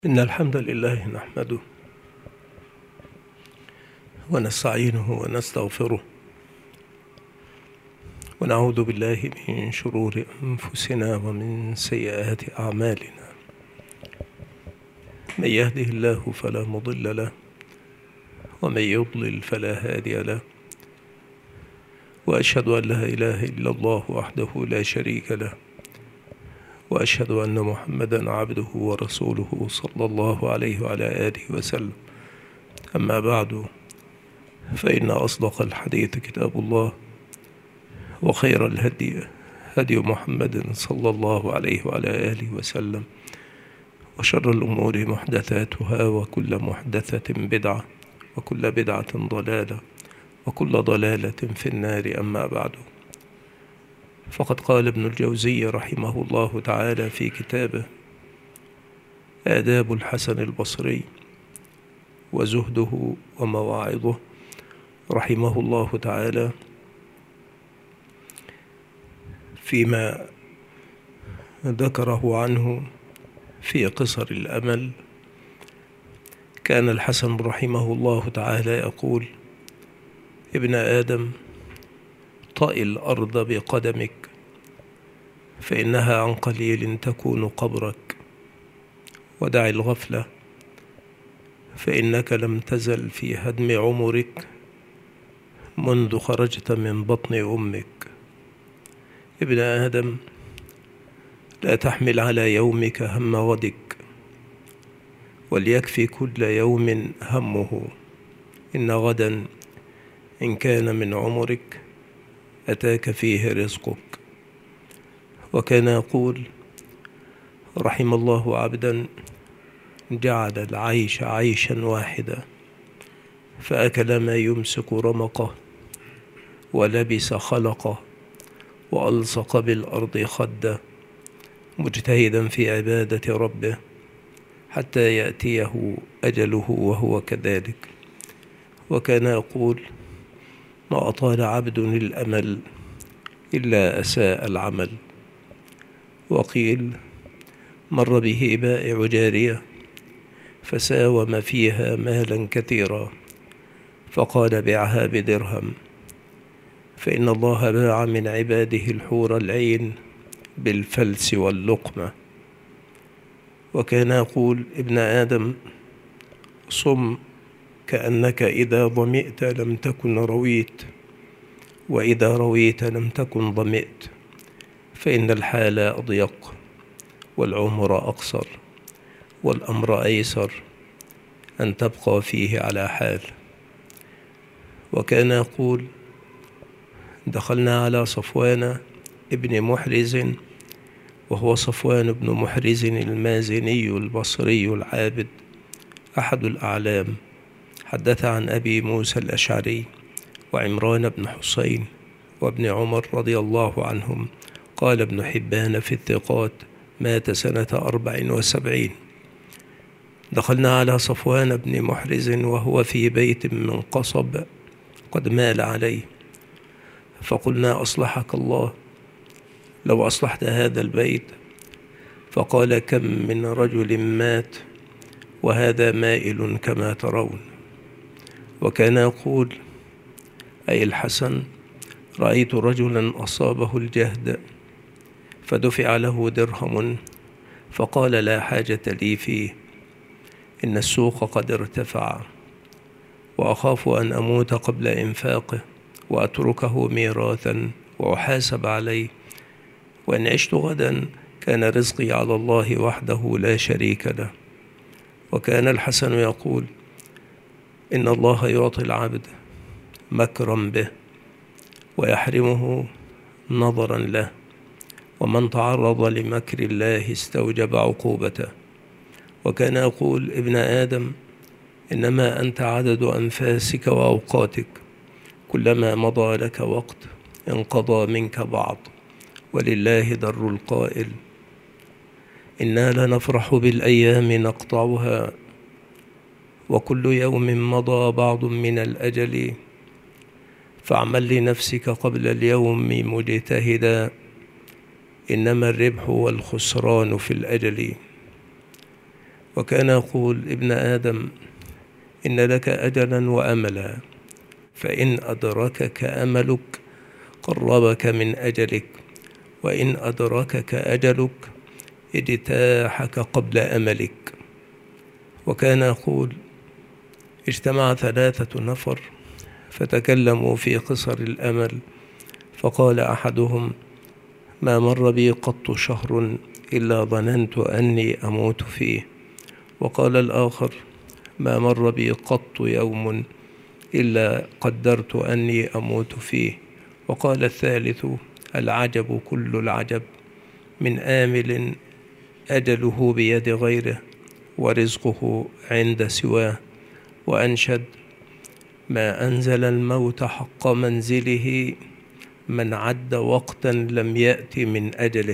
إن الحمد لله نحمده ونستعينه ونستغفره ونعوذ بالله من شرور أنفسنا ومن سيئات أعمالنا. من يهده الله فلا مضل له ومن يضلل فلا هادي له، وأشهد أن لا إله إلا الله وحده لا شريك له، وأشهد أن محمدا عبده ورسوله صلى الله عليه وعلى آله وسلم. أما بعد، فإن أصدق الحديث كتاب الله، وخير الهدي هدي محمد صلى الله عليه وعلى آله وسلم، وشر الأمور محدثاتها، وكل محدثة بدعة، وكل بدعة ضلالة، وكل ضلالة في النار. أما بعد، فقد قال ابن الجوزي رحمه الله تعالى في كتابه آداب الحسن البصري وزهده ومواعظه رحمه الله تعالى فيما ذكره عنه في قصر الأمل. كان الحسن رحمه الله تعالى يقول: ابن آدم، طئ الأرض بقدمك، فإنها عن قليل تكون قبرك، ودع الغفلة، فإنك لم تزل في هدم عمرك منذ خرجت من بطن أمك. ابن آدم، لا تحمل على يومك هم غدك، وليكفي كل يوم همه، إن غدا إن كان من عمرك أتاك فيه رزقك. وكان يقول رحم الله عبدا جعل العيش عيشا واحدا، فأكل ما يمسك رمقه، ولبس خلقه، وألصق بالأرض خده، مجتهدا في عبادة ربه حتى يأتيه أجله وهو كذلك. وكان يقول: ما أطال عبد الأمل إلا أساء العمل. وقيل: مر به بائع جارية فساوم فيها مالا كثيرا، فقال: بعها بدرهم، فإن الله باع من عباده الحور العين بالفلس واللقمة. وكان يقول: ابن آدم، صم كأنك إذا ظمئت لم تكن رويت، وإذا رويت لم تكن ظمئت، فإن الحال أضيق، والعمر أقصر، والأمر أيسر أن تبقى فيه على حال. وكان يقول: دخلنا على صفوان ابن محرز، وهو صفوان بن محرز المازني البصري العابد أحد الأعلام، حدث عن أبي موسى الأشعري وعمران بن حسين وابن عمر رضي الله عنهم. قال ابن حبان في الثقات: مات سنة 74. دخلنا على صفوان بن محرز وهو في بيت من قصب قد مال عليه، فقلنا: أصلحك الله، لو أصلحت هذا البيت. فقال: كم من رجل مات وهذا مائل كما ترون. وكان يقول أي الحسن: رأيت رجلا أصابه الجهد فدفع له درهم، فقال: لا حاجة لي فيه، إن السوق قد ارتفع، وأخاف أن أموت قبل إنفاقه وأتركه ميراثا وأحاسب عليه، وإن عشت غدا كان رزقي على الله وحده لا شريك له. وكان الحسن يقول: إن الله يعطي العبد مكرا به ويحرمه نظرا له، ومن تعرض لمكر الله استوجب عقوبته. وكان يقول: ابن آدم، إنما أنت عدد أنفاسك وأوقاتك، كلما مضى لك وقت انقضى منك بعض، ولله در القائل: إنا لنفرح بالأيام نقطعها، وكل يوم مضى بعض من الأجل، فاعمل لنفسك قبل اليوم مجتهدا، إنما الربح والخسران في الأجل. وكان يقول: ابن آدم، إن لك أجلا وأملا، فإن أدركك أملك قربك من أجلك، وإن أدركك أجلك اجتاحك قبل أملك. وكان يقول: اجتمع 3 نفر فتكلموا في قصر الأمل، فقال أحدهم: ما مر بي قط شهر إلا ظننت أني أموت فيه. وقال الآخر: ما مر بي قط يوم إلا قدرت أني أموت فيه. وقال الثالث: العجب كل العجب من آمل أجله بيد غيره ورزقه عند سواه. وأنشد: ما أنزل الموت حق منزله من عد وقتا لم يأت من أجله.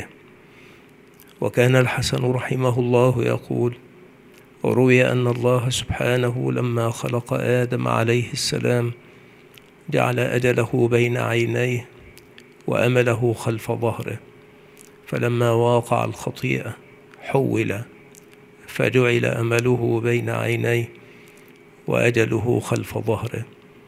وكان الحسن رحمه الله يقول: وروي أن الله سبحانه لما خلق آدم عليه السلام جعل أجله بين عينيه وأمله خلف ظهره، فلما وقع الخطيئة حول فجعل أمله بين عينيه وأجله خلف ظهره،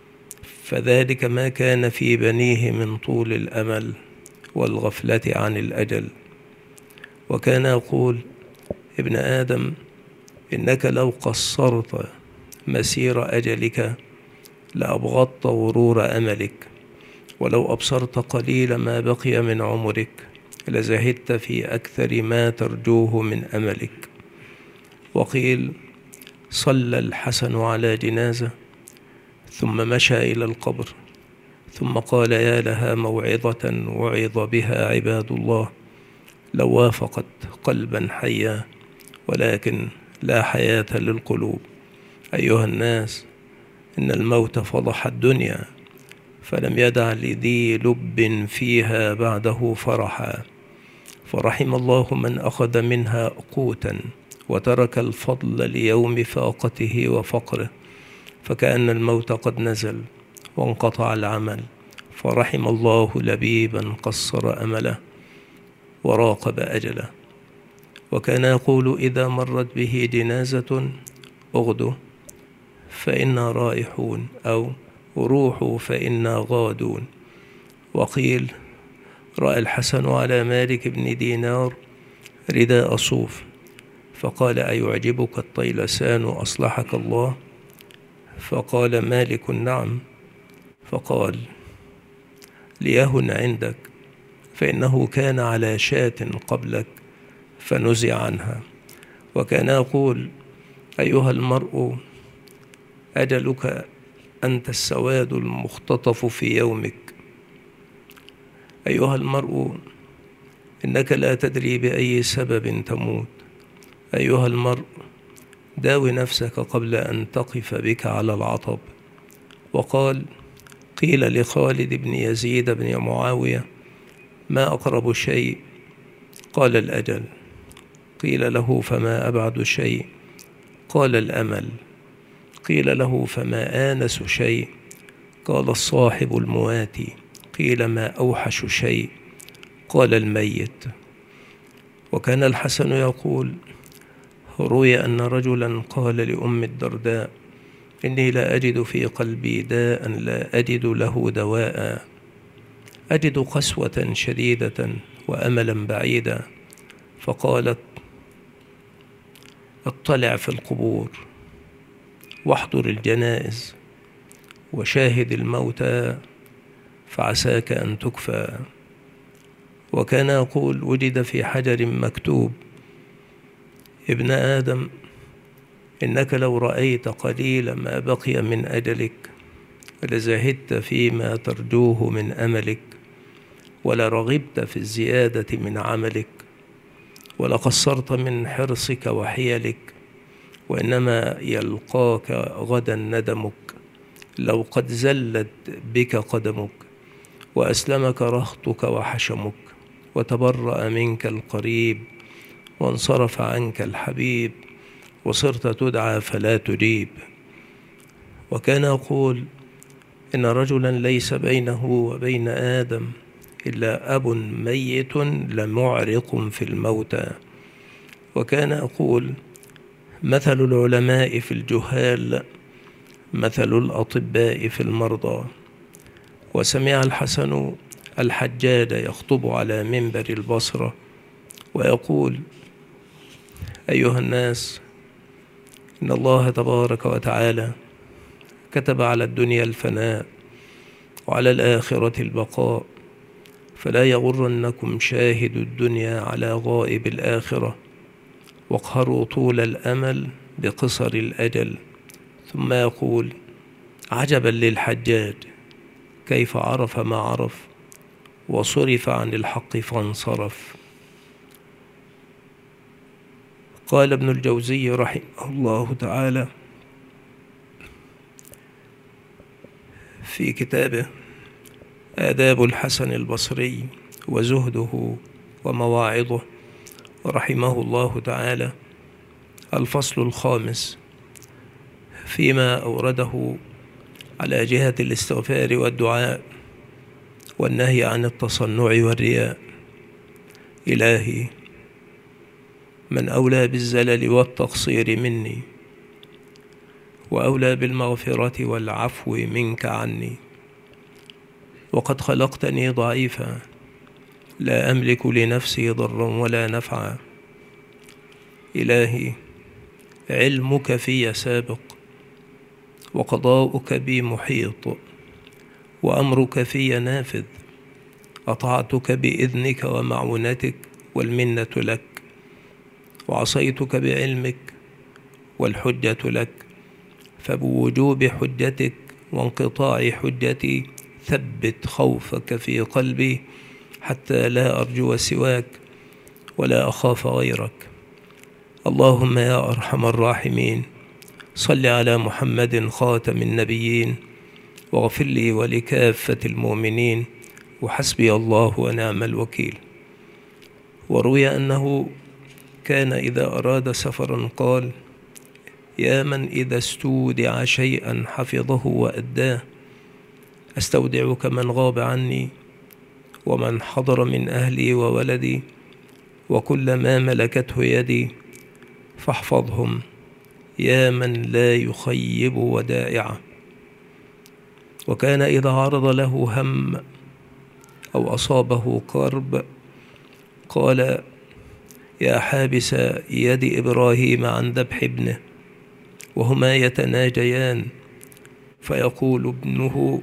فذلك ما كان في بنيه من طول الأمل والغفلة عن الأجل. وكان يقول: ابن آدم، إنك لو قصرت مسير أجلك لأبغضت ورور أملك، ولو أبصرت قليل ما بقي من عمرك لزهدت في أكثر ما ترجوه من أملك. وقيل: صلى الحسن على جنازة ثم مشى إلى القبر، ثم قال: يا لها موعظة وعظ بها عباد الله، لو وافقت قلبا حيا، ولكن لا حياة للقلوب. أيها الناس، إن الموت فضح الدنيا، فلم يدع لذي لب فيها بعده فرحا، فرحم الله من أخذ منها قوتا وترك الفضل ليوم فاقته وفقره، فكأن الموت قد نزل وانقطع العمل، فرحم الله لبيبا قصر أمله وراقب أجله. وكان يقول: إذا مرت به جنازة أغدوا فإنا رائحون، أو روحوا فإنا غادون. وقيل: رأى الحسن على مالك بن دينار رداء صوف، فقال: أيعجبك الطيلسان أصلحك الله؟ فقال مالك: نعم. فقال: ليهن عندك، فإنه كان على شاة قبلك فنزع عنها. وكان يقول: أيها المرء، أجلك أنت السواد المختطف في يومك. أيها المرء، إنك لا تدري بأي سبب تموت. أيها المرء، داوي نفسك قبل أن تقف بك على العطب. وقال: قيل لخالد بن يزيد بن معاوية: ما أقرب شيء؟ قال: الأجل. قيل له: فما أبعد شيء؟ قال: الأمل. قيل له: فما آنس شيء؟ قال: الصاحب المواتي. قيل: ما أوحش شيء؟ قال: الميت. وكان الحسن يقول: روي أن رجلا قال لأم الدرداء: إني لا أجد في قلبي داء لا أجد له دواء، أجد قسوة شديدة وأملا بعيدا. فقالت: اطلع في القبور واحضر الجنائز وشاهد الموتى فعساك أن تكفى. وكان يقول: وجد في حجر مكتوب: ابن آدم، إنك لو رأيت قليل ما بقي من أجلك لزهدت فيما ترجوه من أملك، ولرغبت في الزيادة من عملك، ولقصرت من حرصك وحيلك، وإنما يلقاك غدا ندمك لو قد زلت بك قدمك، وأسلمك رهطك وحشمك، وتبرأ منك القريب، وانصرف عنك الحبيب، وصرت تدعى فلا تجيب. وكان يقول: إن رجلا ليس بينه وبين آدم إلا أب ميت لمعرق في الموتى. وكان يقول: مثل العلماء في الجهال مثل الأطباء في المرضى. وسمع الحسن الحجاج يخطب على منبر البصرة ويقول: أيها الناس، إن الله تبارك وتعالى كتب على الدنيا الفناء وعلى الآخرة البقاء، فلا يغرنكم شاهد الدنيا على غائب الآخرة، واقهروا طول الأمل بقصر الأجل. ثم يقول: عجبا للحجاج كيف عرف ما عرف وصرف عن الحق فانصرف. قال ابن الجوزي رحمه الله تعالى في كتابه آداب الحسن البصري وزهده ومواعظه رحمه الله تعالى: الفصل الخامس فيما أورده على جهة الاستغفار والدعاء والنهي عن التصنع والرياء. إلهي، من أولى بالزلل والتقصير مني، وأولى بالمغفرة والعفو منك عني، وقد خلقتني ضعيفا لا أملك لنفسي ضرا ولا نفعا. إلهي، علمك في سابق، وقضاؤك بي محيط، وأمرك في نافذ. أطعتك بإذنك ومعونتك والمنة لك، وعصيتك بعلمك والحجة لك، فبوجوب حجتك وانقطاع حجتي ثبت خوفك في قلبي حتى لا أرجو سواك ولا أخاف غيرك. اللهم يا أرحم الراحمين، صل على محمد خاتم النبيين، واغفر لي ولكافة المؤمنين، وحسبي الله ونعم الوكيل. وروي أنه كان إذا أراد سفرا قال: يا من إذا استودع شيئا حفظه وأداه، أستودعك من غاب عني ومن حضر من أهلي وولدي وكل ما ملكته يدي، فاحفظهم يا من لا يخيب ودائعه. وكان إذا عرض له هم أو أصابه كرب قال: يا حابس يد إبراهيم عن ذبح ابنه، وهما يتناجيان، فيقول ابنه: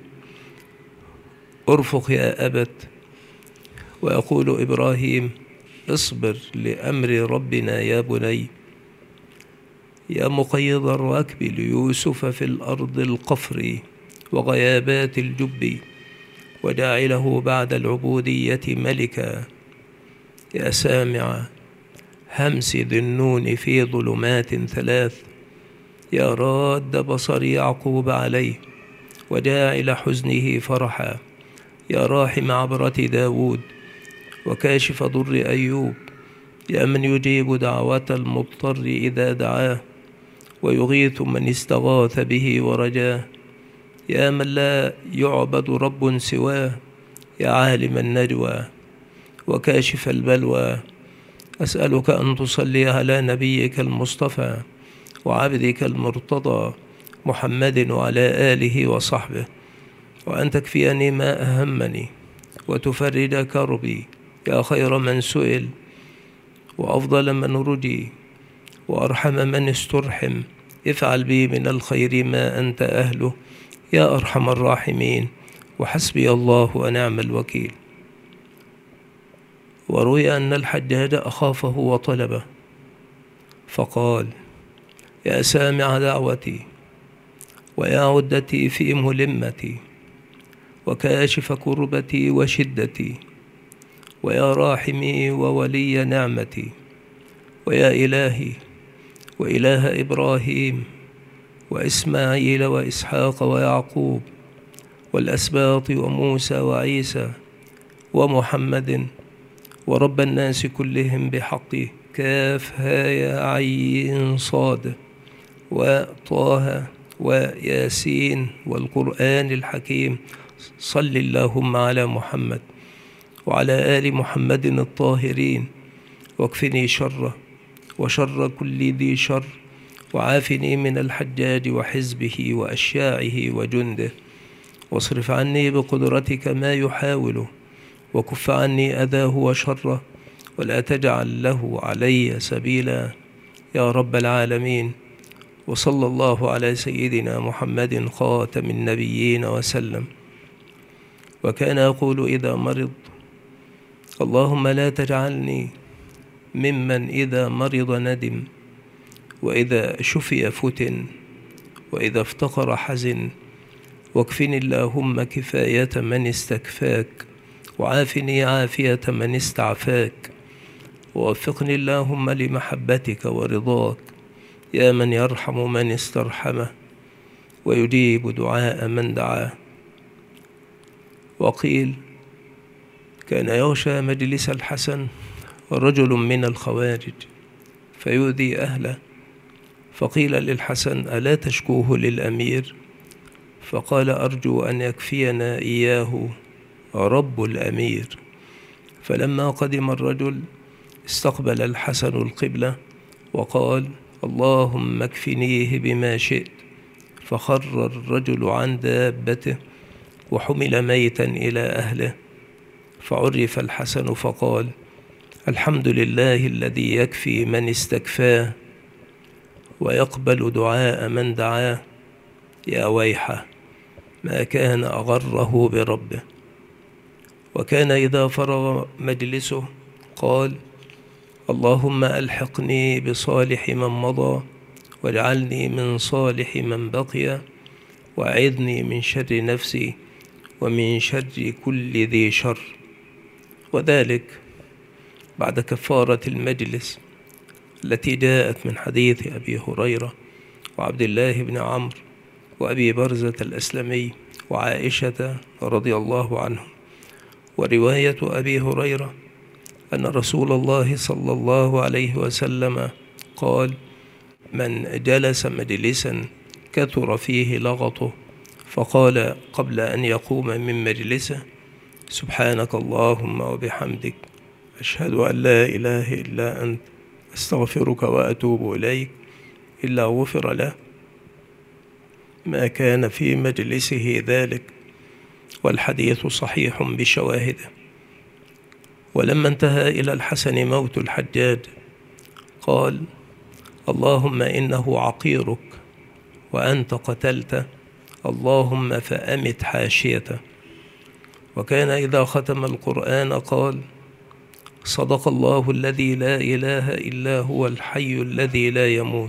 ارفق يا أبت، ويقول إبراهيم: اصبر لأمر ربنا يا بني. يا مقيض الركب ليوسف في الأرض القفر وغيابات الجب، وجاعله بعد العبودية ملكا. يا سامع همس ذي النون في ظلمات ثلاث، يا راد بصر يعقوب عليه وجاعل حزنه فرحا. يا راحم عبرة داود وكاشف ضر أيوب، يا من يجيب دعوة المضطر إذا دعاه ويغيث من استغاث به ورجاه. يا من لا يعبد رب سواه، يا عالم النجوى وكاشف البلوى، أسألك أن تصلي على نبيك المصطفى وعبدك المرتضى محمد وعلى آله وصحبه، وأن تكفيني ما أهمني وتفرج كربي، يا خير من سئل وأفضل من رجي وأرحم من استرحم. افعل بي من الخير ما أنت أهله يا أرحم الراحمين، وحسبي الله ونعم الوكيل. وروي أن الحجاج أخافه وطلبه فقال: يا سامع دعوتي، ويا عدتي في ملمتي، وكاشف كربتي وشدتي، ويا راحمي وولي نعمتي، ويا إلهي وإله إبراهيم وإسماعيل وإسحاق ويعقوب والأسباط وموسى وعيسى ومحمد ورب الناس كلهم بحقه، كاف ها يا عين صاد وطه وياسين والقرآن الحكيم، صل اللهم على محمد وعلى آل محمد الطاهرين، واكفني شره وشر كل ذي شر، وعافني من الحجاج وحزبه وأشياعه وجنده، واصرف عني بقدرتك ما يحاوله، وكف عني أذاه وشره، ولا تجعل له علي سبيلا يا رب العالمين. وصلى الله على سيدنا محمد خاتم النبيين وسلم. وكان يقول إذا مرض: اللهم لا تجعلني ممن إذا مرض ندم، وإذا شفي فتن، وإذا افتقر حزن، واكفني اللهم كفاية من استكفاك، وعافني عافية من استعفاك، ووفقني اللهم لمحبتك ورضاك يا من يرحم من استرحمه ويجيب دعاء من دعاه. وقيل: كان يغشى مجلس الحسن رجل من الخوارج فيؤذي أهله، فقيل للحسن: ألا تشكوه للأمير؟ فقال: أرجو أن يكفينا إياه رب الأمير. فلما قدم الرجل استقبل الحسن القبلة وقال: اللهم اكفنيه بما شئت. فخر الرجل عن دابته وحمل ميتا إلى أهله، فعرف الحسن فقال: الحمد لله الذي يكفي من استكفاه ويقبل دعاء من دعاه، يا ويحه ما كان أغره بربه. وكان إذا فرغ مجلسه قال: اللهم ألحقني بصالح من مضى، واجعلني من صالح من بقي، وأعذني من شر نفسي ومن شر كل ذي شر. وذلك بعد كفارة المجلس التي جاءت من حديث أبي هريرة وعبد الله بن عمرو وأبي برزة الأسلمي وعائشة رضي الله عنهم. ورواية أبي هريرة أن رسول الله صلى الله عليه وسلم قال: من جلس مجلسا كثر فيه لغطه فقال قبل أن يقوم من مجلسه: سبحانك اللهم وبحمدك، أشهد أن لا إله إلا أنت، أستغفرك وأتوب إليك، إلا غفر له ما كان في مجلسه ذلك. والحديث صحيح بشواهده. ولما انتهى إلى الحسن موت الحجاج قال: اللهم إنه عقيرك وأنت قتلته، اللهم فأمت حاشيته. وكان إذا ختم القرآن قال: صدق الله الذي لا إله إلا هو الحي الذي لا يموت.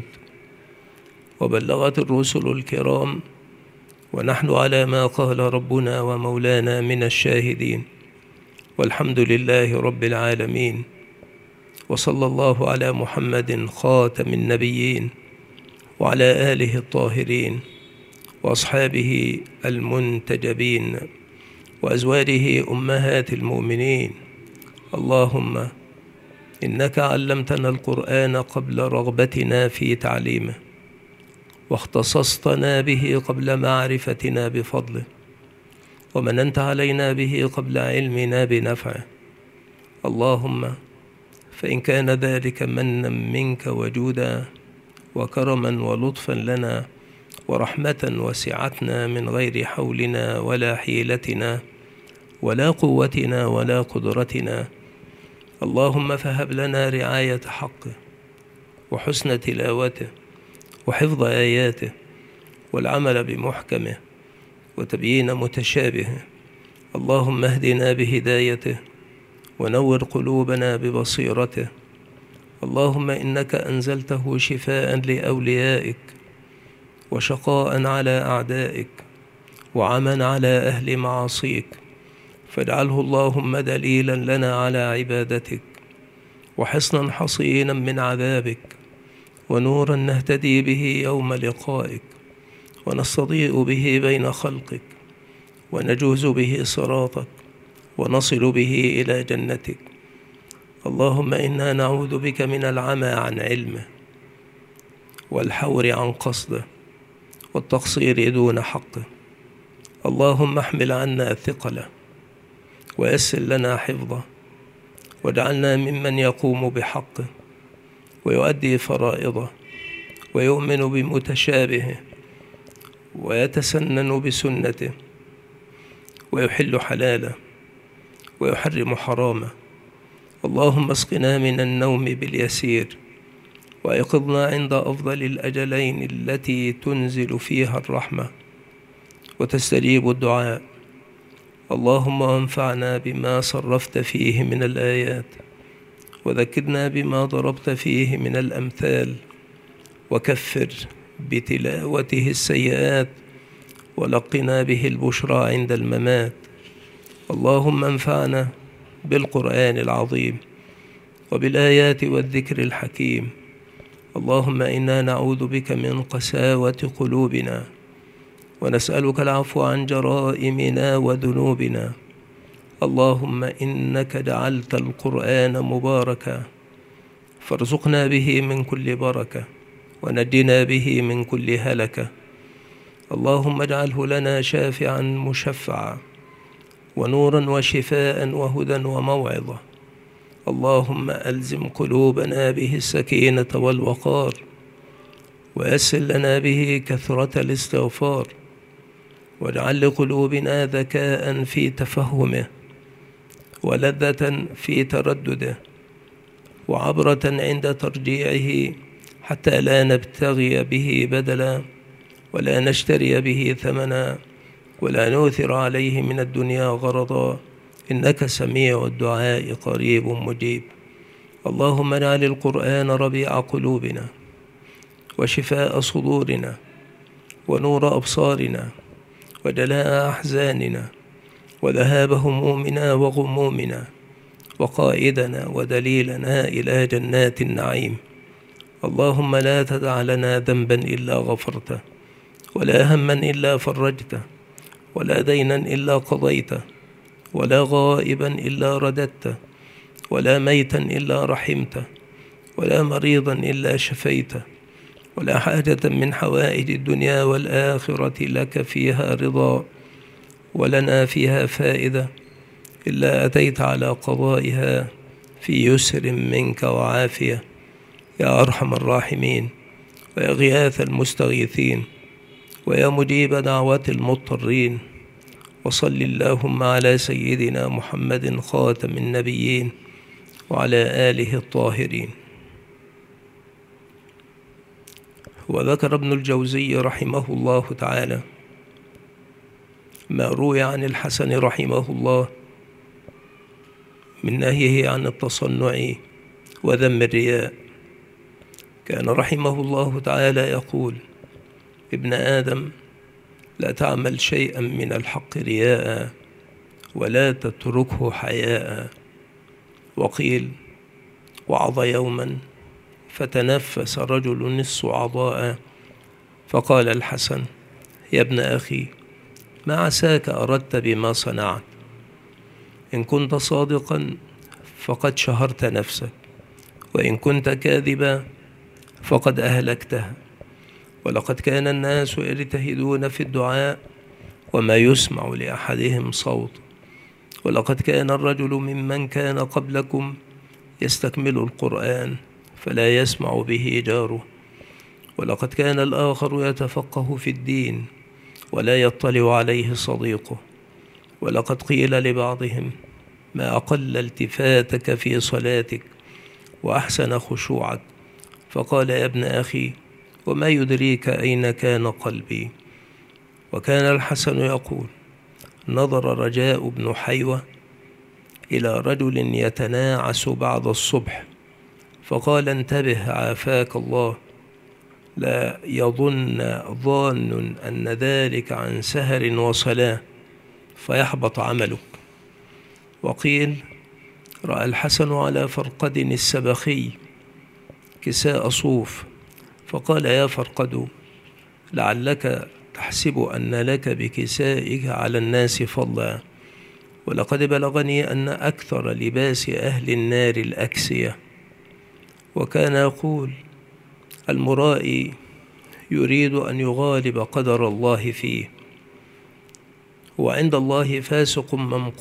وبلغت الرسل الكرام ونحن على ما قال ربنا ومولانا من الشاهدين، والحمد لله رب العالمين. وصلى الله على محمد خاتم النبيين وعلى آله الطاهرين وأصحابه المنتجبين وأزواجه أمهات المؤمنين. اللهم إنك علمتنا القرآن قبل رغبتنا في تعليمه، واختصصتنا به قبل معرفتنا بفضله، ومننت علينا به قبل علمنا بنفعه. اللهم فإن كان ذلك منا منك وجودا وكرما ولطفا لنا ورحمة وسعتنا من غير حولنا ولا حيلتنا ولا قوتنا ولا قدرتنا، اللهم فهب لنا رعاية حقه وحسن تلاوته وحفظ آياته والعمل بمحكمه وتبيين متشابهه. اللهم اهدنا بهدايته ونور قلوبنا ببصيرته. اللهم إنك أنزلته شفاء لأوليائك وشقاء على أعدائك وعمى على أهل معاصيك، فاجعله اللهم دليلا لنا على عبادتك وحصنا حصينا من عذابك ونورا نهتدي به يوم لقائك ونستضيء به بين خلقك ونجوز به صراطك ونصل به إلى جنتك. اللهم إنا نعوذ بك من العمى عن علمه والحور عن قصده والتقصير دون حقه. اللهم احمل عنا ثقله ويسر لنا حفظه، واجعلنا ممن يقوم بحقه ويؤدي فرائضه ويؤمن بمتشابهه ويتسنن بسنته ويحل حلاله ويحرم حرامه. اللهم اسقنا من النوم باليسير وأيقظنا عند أفضل الأجلين التي تنزل فيها الرحمة وتستجيب الدعاء. اللهم انفعنا بما صرفت فيه من الآيات وذكرنا بما ضربت فيه من الأمثال وكفر بتلاوته السيئات ولقنا به البشرى عند الممات. اللهم انفعنا بالقرآن العظيم وبالآيات والذكر الحكيم. اللهم إنا نعوذ بك من قساوة قلوبنا ونسألك العفو عن جرائمنا وذنوبنا. اللهم إنك جعلت القرآن مباركا فارزقنا به من كل بركة ونجنا به من كل هلكة. اللهم اجعله لنا شافعا مشفعا ونورا وشفاء وهدى وموعظة. اللهم ألزم قلوبنا به السكينة والوقار ويسر لنا به كثرة الاستغفار واجعل لقلوبنا ذكاء في تفهمه ولذة في تردده وعبرة عند ترجيعه حتى لا نبتغي به بدلا ولا نشتري به ثمنا ولا نؤثر عليه من الدنيا غرضا إنك سميع الدعاء قريب مجيب. اللهم اجعل القرآن ربيع قلوبنا وشفاء صدورنا ونور أبصارنا وجلاء أحزاننا وذهاب همومنا وغمومنا وقائدنا ودليلنا إلى جنات النعيم. اللهم لا تدع لنا ذنبا إلا غفرته ولا هما إلا فرجته ولا دينا إلا قضيته ولا غائبا إلا رددته ولا ميتا إلا رحمته ولا مريضا إلا شفيته ولا حاجة من حوائج الدنيا والآخرة لك فيها رضا ولنا فيها فائدة إلا أتيت على قضائها في يسر منك وعافية يا أرحم الراحمين ويا غياث المستغيثين ويا مجيب دعوات المضطرين. وصل اللهم على سيدنا محمد خاتم النبيين وعلى آله الطاهرين. وذكر ابن الجوزي رحمه الله تعالى ما روي عن الحسن رحمه الله من نهيه عن التصنع وذم الرياء. كان رحمه الله تعالى يقول: ابن آدم، لا تعمل شيئا من الحق رياء ولا تتركه حياء. وقيل: وعظ يوما فتنفس رجل الصعداء فقال الحسن: يا ابن أخي، ما عساك أردت بما صنعت؟ إن كنت صادقا فقد شهرت نفسك، وإن كنت كاذبا فقد أهلكتها. ولقد كان الناس يجتهدون في الدعاء وما يسمع لأحدهم صوت. ولقد كان الرجل ممن كان قبلكم يستكمل القرآن فلا يسمع به جاره. ولقد كان الآخر يتفقه في الدين ولا يطلع عليه صديقه. ولقد قيل لبعضهم: ما أقل التفاتك في صلاتك وأحسن خشوعك. فقال: يا ابن أخي، وما يدريك أين كان قلبي؟ وكان الحسن يقول: نظر رجاء بن حيوة إلى رجل يتناعس بعد الصبح فقال: انتبه عافاك الله، لا يظن ظان أن ذلك عن سهر وصلاة فيحبط عملك. وقيل: رأى الحسن على فرقد السبخي كساء صوف فقال: يا فرقد، لعلك تحسب أن لك بكسائك على الناس فضلا، ولقد بلغني أن أكثر لباس أهل النار الأكسية. وكان يقول: المرائي يريد أن يغالب قدر الله فيه، وعند الله فاسق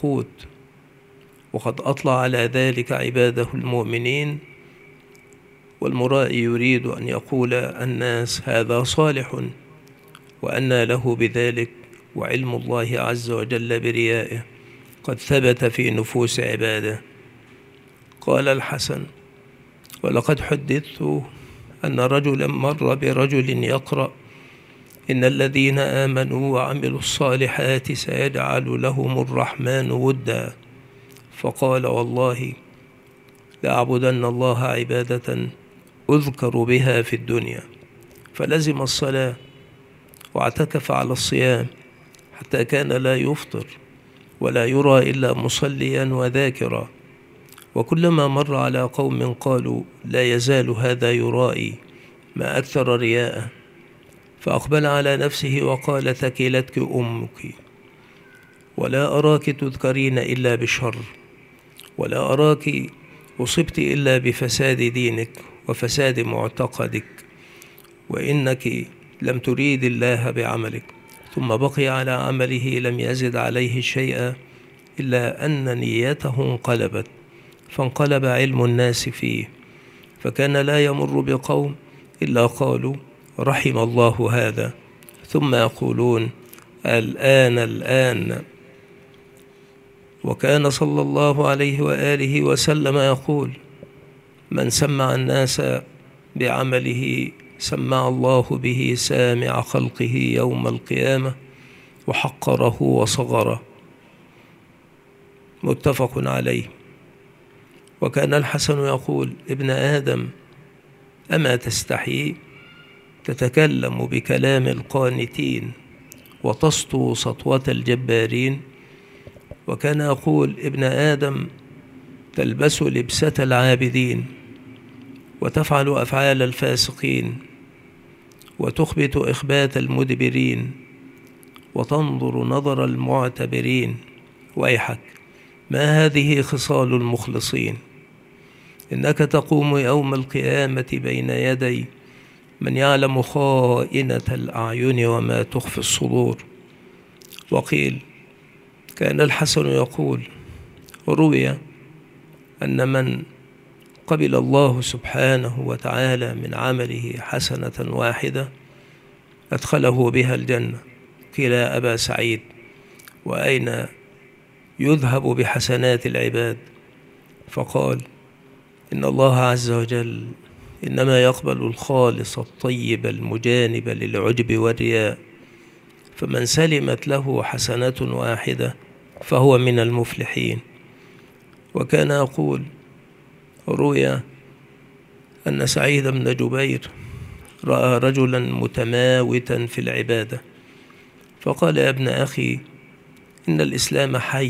ممقوت، وقد أطلع على ذلك عباده المؤمنين والمرائي يريد أن يقول الناس هذا صالح وأنى له بذلك، وعلم الله عز وجل بريائه قد ثبت في نفوس عباده. قال الحسن: ولقد حدثت أن رجلا مر برجل يقرأ: إن الذين آمنوا وعملوا الصالحات سيجعل لهم الرحمن ودا، فقال: والله لأعبدن الله عبادة أذكر بها في الدنيا، فلزم الصلاة واعتكف على الصيام حتى كان لا يفطر ولا يرى إلا مصليا وذاكرا، وكلما مر على قوم قالوا: لا يزال هذا يرائي، ما أكثر رياءه، فأقبل على نفسه وقال: ثكلتك أمك، ولا أراك تذكرين إلا بشر، ولا أراك أصبت إلا بفساد دينك وفساد معتقدك، وإنك لم تريد الله بعملك. ثم بقي على عمله لم يزد عليه شيئا إلا أن نيته انقلبت، فانقلب علم الناس فيه، فكان لا يمر بقوم إلا قالوا: رحم الله هذا، ثم يقولون: الآن الآن. وكان صلى الله عليه وآله وسلم يقول: من سمع الناس بعمله سمع الله به سامع خلقه يوم القيامة وحقره وصغره، متفق عليه. وكان الحسن يقول: ابن آدم، أما تستحي تتكلم بكلام القانتين وتسطو سطوة الجبارين؟ وكان يقول: ابن آدم، تلبس لبسة العابدين وتفعل أفعال الفاسقين وتخبت إخبات المدبرين وتنظر نظر المعتبرين، ويحك، ما هذه خصال المخلصين؟ إنك تقوم يوم القيامة بين يدي من يعلم خائنة الأعين وما تخفي الصدور. وقيل: كان الحسن يقول: روي أن من قبل الله سبحانه وتعالى من عمله حسنة واحدة أدخله بها الجنة. قيل: يا أبا سعيد، وأين يذهب بحسنات العباد؟ فقال: إن الله عز وجل إنما يقبل الخالص الطيب المجانب للعجب والرياء، فمن سلمت له حسنة واحدة فهو من المفلحين. وكان يقول: روي أن سعيد بن جبير رأى رجلا متماوتا في العبادة، فقال: يا ابن أخي، إن الإسلام حي،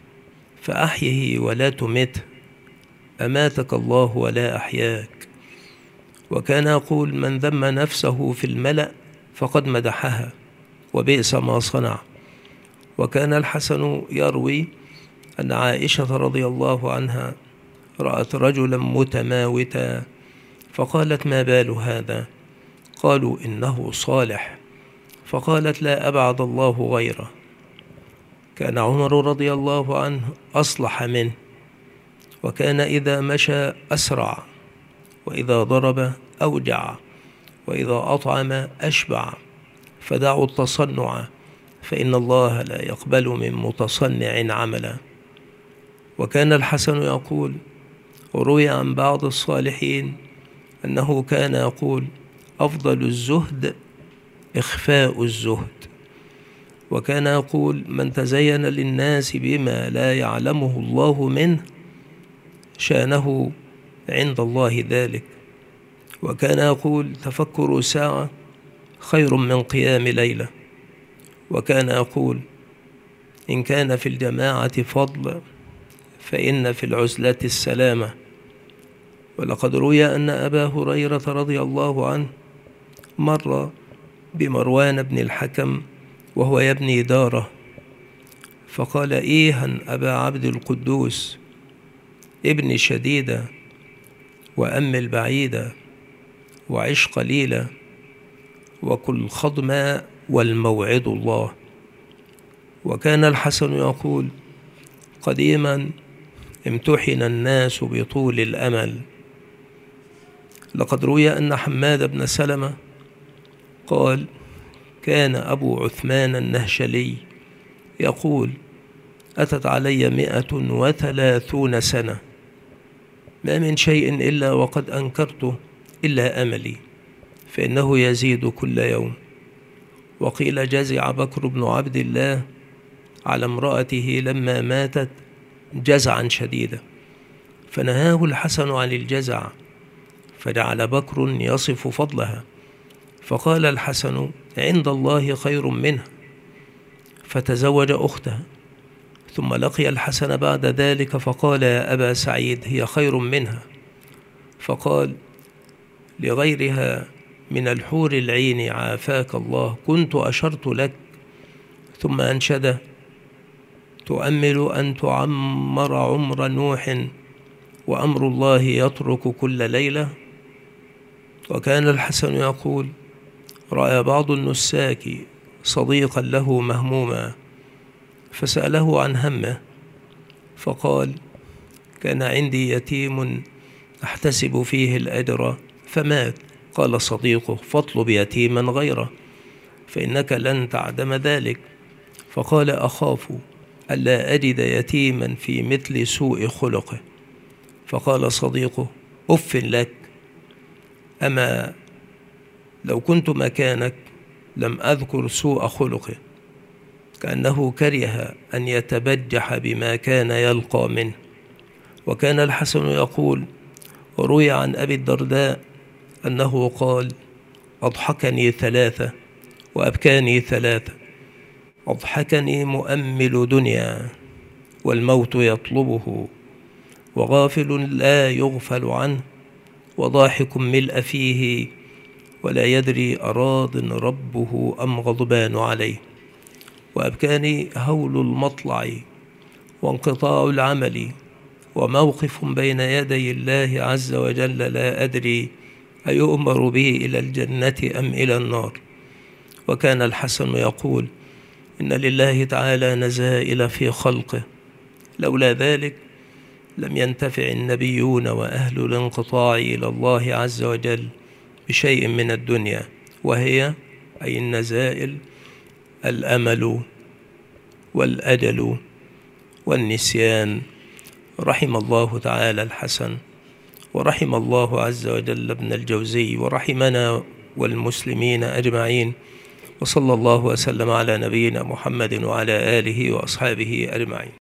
فأحيه ولا تمته، أماتك الله ولا أحياك. وكان يقول: من ذم نفسه في الملأ فقد مدحها، وبئس ما صنع. وكان الحسن يروي أن عائشة رضي الله عنها رأت رجلا متماوتا، فقالت: ما بال هذا؟ قالوا: إنه صالح. فقالت: لا أبعد الله غيره. كان عمر رضي الله عنه أصلح منه، وكان إذا مشى أسرع، وإذا ضرب أوجع، وإذا أطعم أشبع، فدعوا التصنع فإن الله لا يقبل من متصنع عملا. وكان الحسن يقول: وروي عن بعض الصالحين أنه كان يقول: أفضل الزهد إخفاء الزهد. وكان يقول: من تزين للناس بما لا يعلمه الله منه شانه عند الله ذلك. وكان يقول: تفكر ساعة خير من قيام ليلة. وكان يقول: إن كان في الجماعة فضل فإن في العزلة السلامة. ولقد روي أن أبا هريرة رضي الله عنه مر بمروان بن الحكم وهو يبني داره، فقال: إيها أبا عبد القدوس، ابن شديدة وأمل بعيدة وعش قليلا وكل خضما والموعد الله. وكان الحسن يقول: قديما امتحن الناس بطول الأمل، لقد روي أن حماد بن سلمة قال: كان أبو عثمان النهشلي يقول: أتت علي 130 سنة ما من شيء إلا وقد أنكرته إلا أملي، فإنه يزيد كل يوم. وقيل: جزع بكر بن عبد الله على امرأته لما ماتت جزعا شديدا، فنهاه الحسن عن الجزع، فجعل بكر يصف فضلها، فقال الحسن: عند الله خير منها، فتزوج أختها. ثم لقي الحسن بعد ذلك فقال: يا أبا سعيد، هي خير منها. فقال لغيرها من الحور العين: عافاك الله، كنت أشرت لك. ثم أنشد: تؤمل أن تعمر عمر نوح، وأمر الله يترك كل ليلة. وكان الحسن يقول: رأى بعض النساك صديقا له مهموما، فسأله عن همه، فقال: كان عندي يتيم أحتسب فيه الأجر فمات. قال صديقه: فاطلب يتيما غيره، فإنك لن تعدم ذلك. فقال: أخاف ألا أجد يتيما في مثل سوء خلقه. فقال صديقه: أف لك، أما لو كنت مكانك لم أذكر سوء خلقه. كأنه كره أن يتبجح بما كان يلقى منه. وكان الحسن يقول: وروي عن أبي الدرداء أنه قال: أضحكني 3 وأبكاني 3. أضحكني مؤمل دنيا والموت يطلبه، وغافل لا يغفل عنه، وضاحك ملء فيه ولا يدري أراض ربه أم غضبان عليه. وأبكاني هول المطلع وانقطاع العمل، وموقف بين يدي الله عز وجل لا أدري أيؤمر به إلى الجنة أم إلى النار. وكان الحسن يقول: إن لله تعالى نزائل في خلقه، لولا ذلك لم ينتفع النبيون وأهل الانقطاع إلى الله عز وجل بشيء من الدنيا، وهي أي النزائل الأمل والأجل والنسيان. رحم الله تعالى الحسن، ورحم الله عز وجل ابن الجوزي، ورحمنا والمسلمين أجمعين. وصلى الله وسلم على نبينا محمد وعلى آله وأصحابه أجمعين.